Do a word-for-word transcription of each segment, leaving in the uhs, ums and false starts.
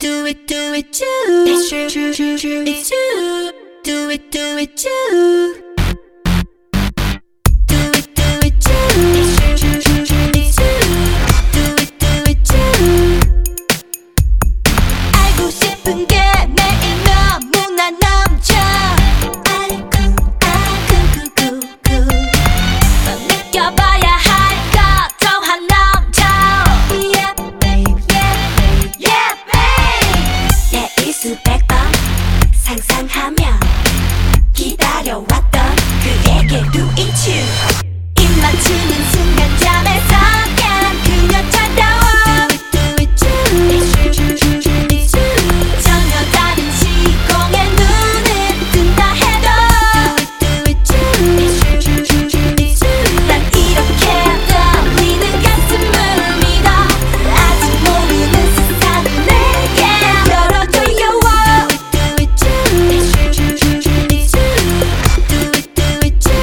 Do it, do it, do. It's true, true, true, true. It's you. Do it, do it, do. Do it, do it, do. It's true, true, true, true. It's you. Do it, do it, do. 알고 싶은 게 매일 너무나 넘쳐. 알고, 알고, 구, 구, 구. 더 느껴봐야 할 것 더한 넘쳐. Yeah, babe, yeah, babe, yeah, babe. 내 수백 번 상상하며 기다려왔던 그에게 do it you. 입 맞추는 순간 잠에서 깬 그녀 찾아와. Do it, do it, do. It's you. 전혀 다른 시공에 눈을 뜬다 해도 do it, do it, do. It's you. 난 이렇게 떨리는 가슴을 믿어. 아직 모르는 세상을 내게 열어줘요. Do it, do it, it's you. Do it, do it, do.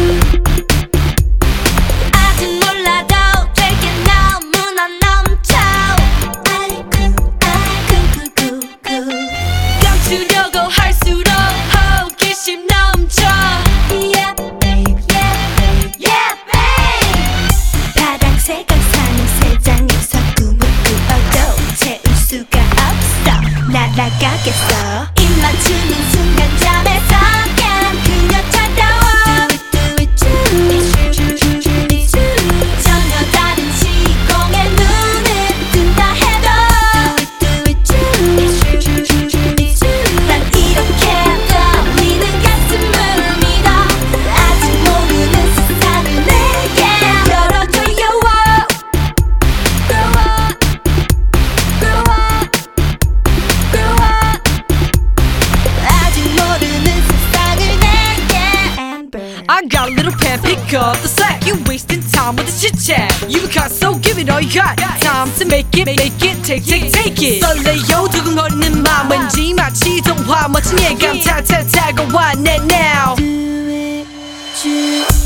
아직 몰라도 될 게 너무나 넘쳐. 알고, 알고, 구, 구, 구. 감추려고 할수록 호기심 넘쳐. Yeah, babe, yeah, babe, yeah, babe. 파란색을 사는 세상에서 꿈을 꾸어도 채울 수가 없어. 날아가겠어. 입 맞추는 순간 잠에서 깬 그녀 찾아와. Do it, do it, it's you. 전혀 다른 시공에 눈을 뜬다 해도 do it, do it, it's you. 난 이렇게 떨리는 가슴을 믿어. 아직 모르는 세상을 내게 열어줘요. Grow up, grow up, grow up. 아직 모르는 세상을 내게 Amber. I got a little pen, pick up the slack. You wasting time with the chit chat. You got so give it all you got. Time to make it, make it, take, take, take it. 설레요 두근거리는 맘 왠지 마치 동화 멋진 예감 타타타고 왔네 now. Do it, do